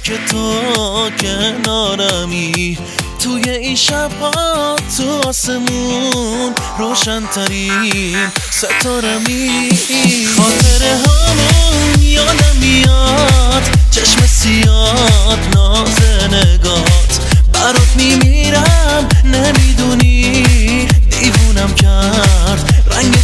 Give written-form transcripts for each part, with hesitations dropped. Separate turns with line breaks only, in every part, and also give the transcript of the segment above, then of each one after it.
که تو کنارمی، توی این شبها تو آسمون روشن‌ترین ستارمی. خاطره هامون یادم میاد، چشم سیاد ناز نگات، برات میمیرم نمیدونی، دیوونم کرد رنگ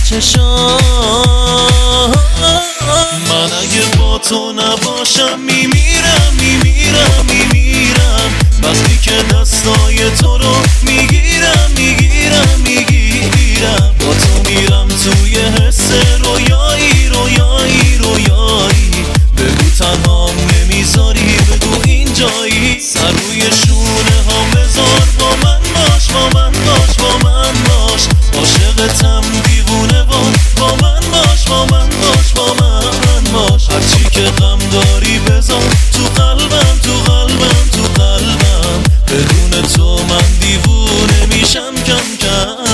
چشام. من اگه با تو نباشم میمیرم میمیرم میمیرم، وقتی که دستای تو رو میگیرم میگیرم میگیرم، با تو میرم توی حس رویایی رویایی رویایی. بگو تنهام نمیذاری، بگو اینجایی، سر روی شونه هم بذار، با من باش با من باش با من باش، عاشقتم دیوونه وار، با من باش با من باش با من باش. هرچی که غم داری بذار تو قلبم تو قلبم تو قلبم، بدون تو من دیوونه میشم کم کم.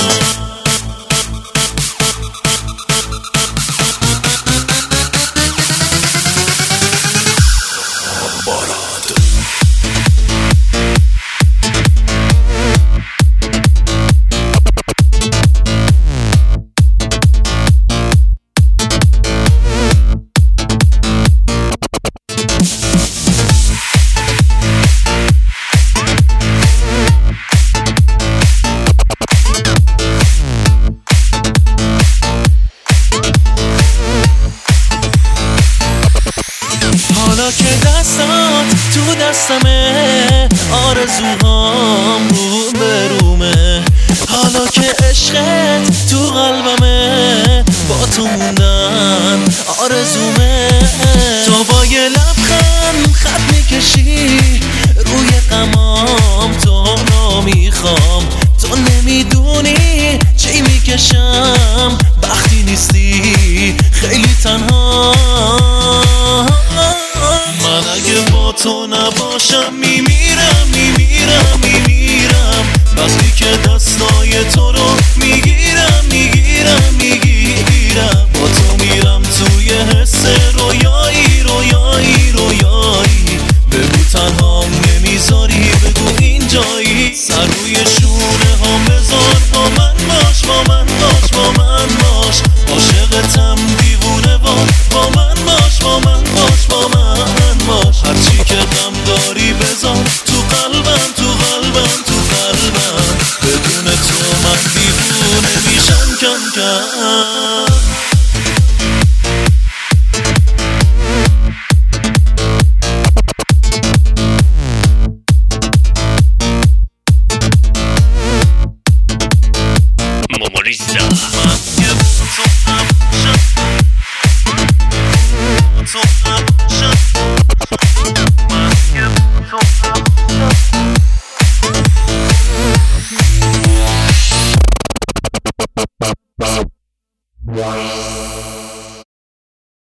حالا که دستات تو دستمه، آرزوهام رو برومه، حالا که عشقت تو قلبمه، با تو موندن آرزومه. تو با یه لبخند خط میکشی روی غمام، تو نمیخوام، تو نمیدونی چی میکشم وقتی نیستی خیلی تنها. من اگه با تو نباشم میمیرم میمیرم میمیرم، وقتی که دستای تو رو میگیرم میگیرم میگیرم، با تو میرم توی حس رویایی رویایی رویایی. بگو تنهام نمیذاری، بگو اینجایی، سر روی شونه هم بذار، با من باش با من باش با من باش، عاشقتم دیوونه وار، با من باش با من باش با من باش. هرچی که غم داری بذار تو قلبم تو قلبم تو قلبم، بدون تو من دیوونه میشم کم کم.
Momorizza.
من که با تو نباشم